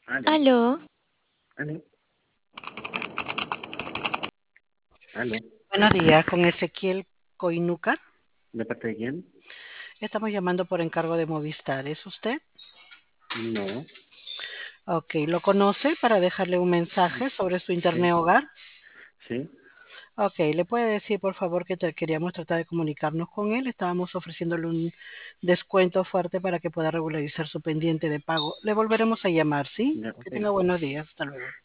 Aló, Aló, aló, aló. Buenos días, con Ezequiel Coinúcar. ¿De parte de quién? Estamos llamando por encargo de Movistar. ¿Es usted? No. Ok, ¿lo conoce para dejarle un mensaje sobre su Sí, internet hogar? sí. Ok, ¿le puede decir por favor que queríamos tratar de comunicarnos con él? Estábamos ofreciéndole un descuento fuerte para que pueda regularizar su pendiente de pago. Le volveremos a llamar, ¿sí? Ya, Que ok. tenga buenos días. Hasta luego.